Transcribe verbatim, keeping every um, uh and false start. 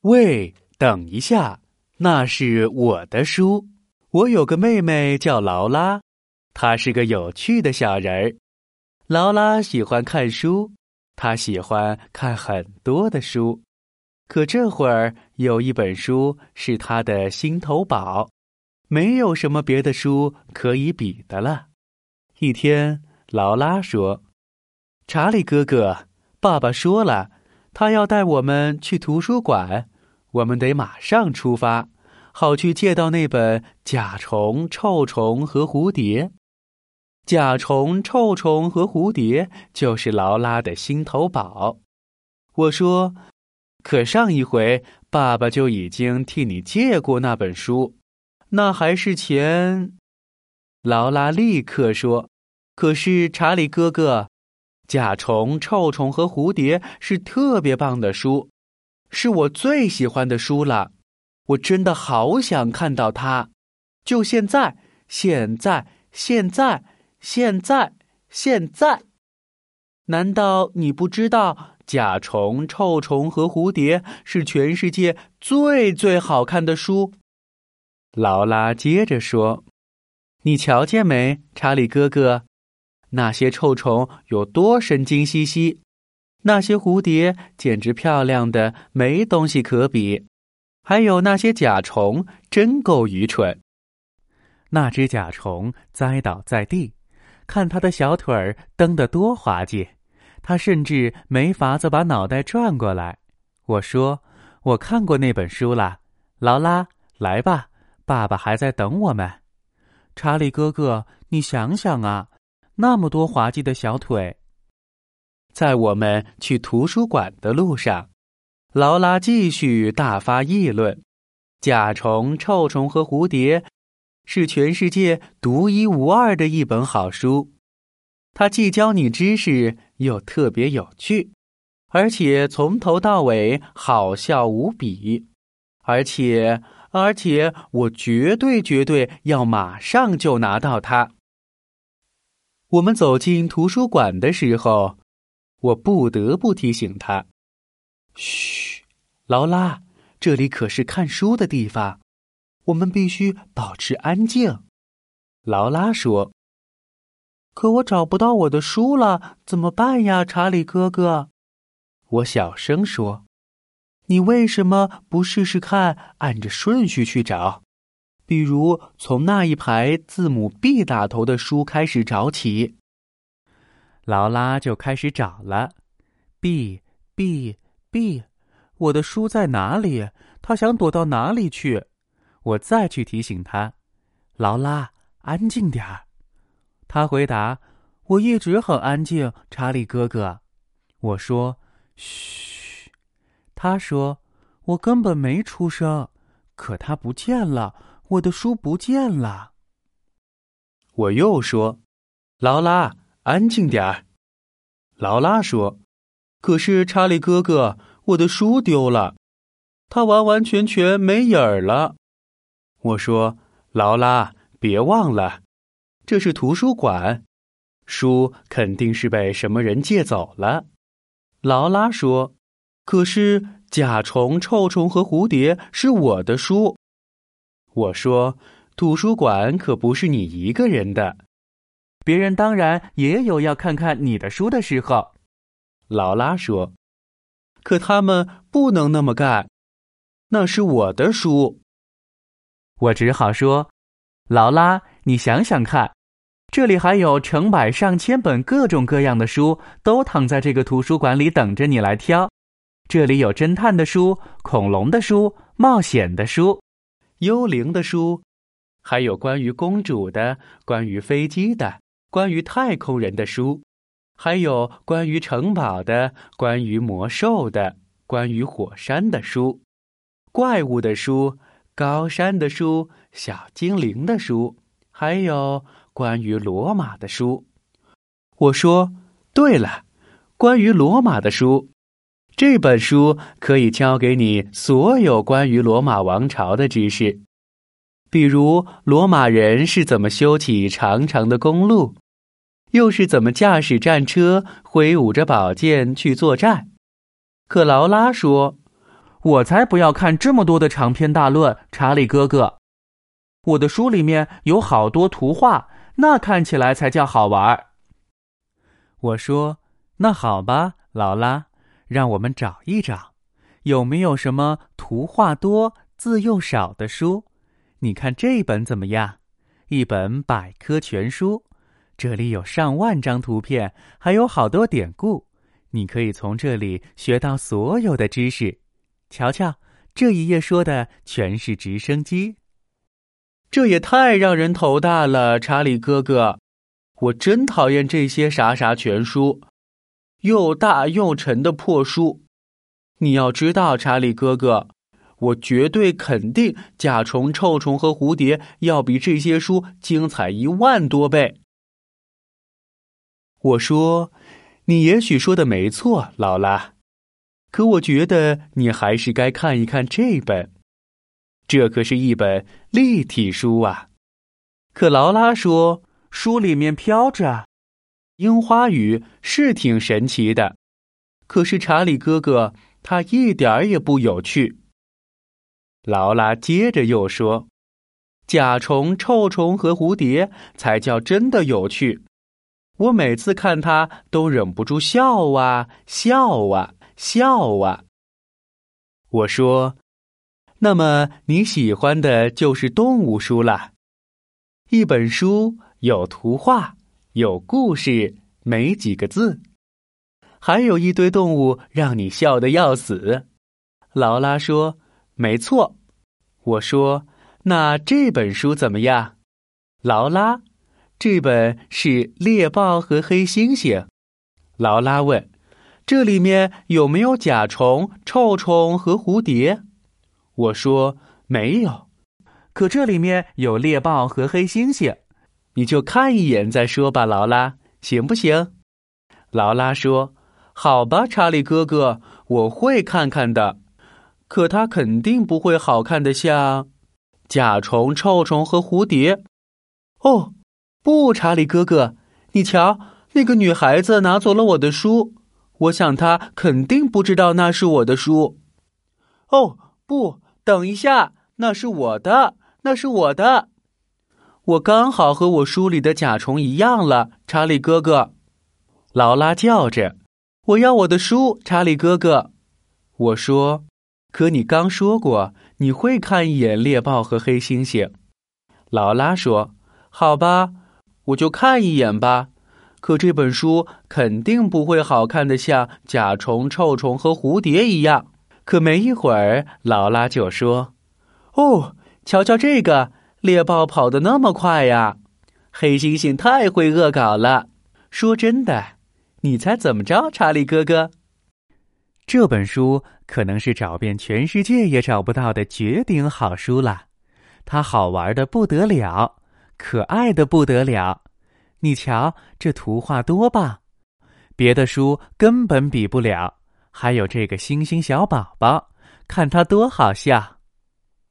喂，等一下，那是我的书。我有个妹妹叫劳拉，她是个有趣的小人儿。劳拉喜欢看书，她喜欢看很多的书。可这会儿有一本书是她的心头宝，没有什么别的书可以比的了。一天，劳拉说：“查理哥哥，爸爸说了，他要带我们去图书馆，我们得马上出发，好去借到那本《甲虫、臭虫和蝴蝶》。甲虫、臭虫和蝴蝶就是劳拉的心头宝。”我说：“可上一回爸爸就已经替你借过那本书，那还是钱。”劳拉立刻说：“可是查理哥哥，甲虫、臭虫和蝴蝶是特别棒的书，是我最喜欢的书了。我真的好想看到它，就现在，现在，现在，现在，现在。难道你不知道甲虫、臭虫和蝴蝶是全世界最最好看的书？”劳拉接着说：“你瞧见没，查理哥哥？那些臭虫有多神经兮兮，那些蝴蝶简直漂亮的没东西可比，还有那些甲虫真够愚蠢。”那只甲虫栽倒在地，看它的小腿儿蹬得多滑稽，它甚至没法子把脑袋转过来。我说：“我看过那本书了，劳拉，来吧，爸爸还在等我们。”查理哥哥，你想想啊，那么多滑稽的小腿。在我们去图书馆的路上，劳拉继续大发议论：甲虫、臭虫和蝴蝶是全世界独一无二的一本好书。它既教你知识，又特别有趣，而且从头到尾好笑无比。而且，而且我绝对绝对要马上就拿到它。我们走进图书馆的时候，我不得不提醒他：“嘘，劳拉，这里可是看书的地方，我们必须保持安静。”劳拉说：“可我找不到我的书了，怎么办呀，查理哥哥？”我小声说：“你为什么不试试看按着顺序去找？比如从那一排字母 B 打头的书开始找起。”劳拉就开始找了。B B B， 我的书在哪里？他想躲到哪里去？我再去提醒他：“劳拉，安静点儿。”他回答：“我一直很安静，查理哥哥。”我说：“嘘。”他说：“我根本没出声，可它不见了，我的书不见了。”我又说：“劳拉，安静点儿。”劳拉说：“可是查理哥哥，我的书丢了，它完完全全没影儿了。”我说：“劳拉，别忘了，这是图书馆，书肯定是被什么人借走了。”劳拉说：“可是甲虫、臭虫和蝴蝶是我的书。”我说：“图书馆可不是你一个人的，别人当然也有要看看你的书的时候。”劳拉说：“可他们不能那么干，那是我的书。”我只好说：“劳拉，你想想看，这里还有成百上千本各种各样的书，都躺在这个图书馆里等着你来挑。这里有侦探的书、恐龙的书、冒险的书、幽灵的书，还有关于公主的、关于飞机的、关于太空人的书，还有关于城堡的、关于魔兽的、关于火山的书，怪物的书、高山的书、小精灵的书，还有关于罗马的书。”我说：“对了，关于罗马的书，这本书可以教给你所有关于罗马王朝的知识，比如罗马人是怎么修起长长的公路，又是怎么驾驶战车挥舞着宝剑去作战。”可劳拉说：“ 我才不要看这么多的长篇大论，查理哥哥。我的书里面有好多图画，那看起来才叫好玩。 我说，那好吧，劳拉，让我们找一找，有没有什么图画多、字又少的书？你看这本怎么样？一本百科全书，这里有上万张图片，还有好多典故，你可以从这里学到所有的知识。瞧瞧，这一页说的全是直升机。这也太让人头大了，查理哥哥，我真讨厌这些啥啥全书，又大又沉的破书。你要知道，查理哥哥，我绝对肯定甲虫、臭虫和蝴蝶要比这些书精彩一万多倍。我说，你也许说的没错，劳拉，可我觉得你还是该看一看这本。这可是一本立体书啊。可劳拉说，书里面飘着樱花雨，是挺神奇的。可是查理哥哥，他一点儿也不有趣。劳拉接着又说，甲虫、臭虫和蝴蝶才叫真的有趣。我每次看它都忍不住笑啊笑啊笑啊。我说，那么你喜欢的就是动物书啦。一本书有图画，有故事，没几个字，还有一堆动物让你笑得要死。劳拉说，没错。我说，那这本书怎么样？劳拉，这本是猎豹和黑猩猩。劳拉问，这里面有没有甲虫、臭虫和蝴蝶？我说，没有。可这里面有猎豹和黑猩猩，你就看一眼再说吧，劳拉，行不行？劳拉说，好吧，查理哥哥，我会看看的。可它肯定不会好看的像甲虫、臭虫和蝴蝶。哦，不，查理哥哥，你瞧，那个女孩子拿走了我的书，我想她肯定不知道那是我的书。哦，不，等一下，那是我的，那是我的。我刚好和我书里的甲虫一样了，查理哥哥。劳拉叫着，我要我的书，查理哥哥。我说，可你刚说过你会看一眼猎豹和黑猩猩。劳拉说，好吧，我就看一眼吧。可这本书肯定不会好看的像甲虫、臭虫和蝴蝶一样。可没一会儿，劳拉就说，哦，瞧瞧这个，猎豹跑得那么快呀，黑猩猩太会恶搞了。说真的，你猜怎么着，查理哥哥？这本书可能是找遍全世界也找不到的绝顶好书了。它好玩的不得了，可爱的不得了。你瞧，这图画多棒，别的书根本比不了。还有这个星星小宝宝，看它多好笑。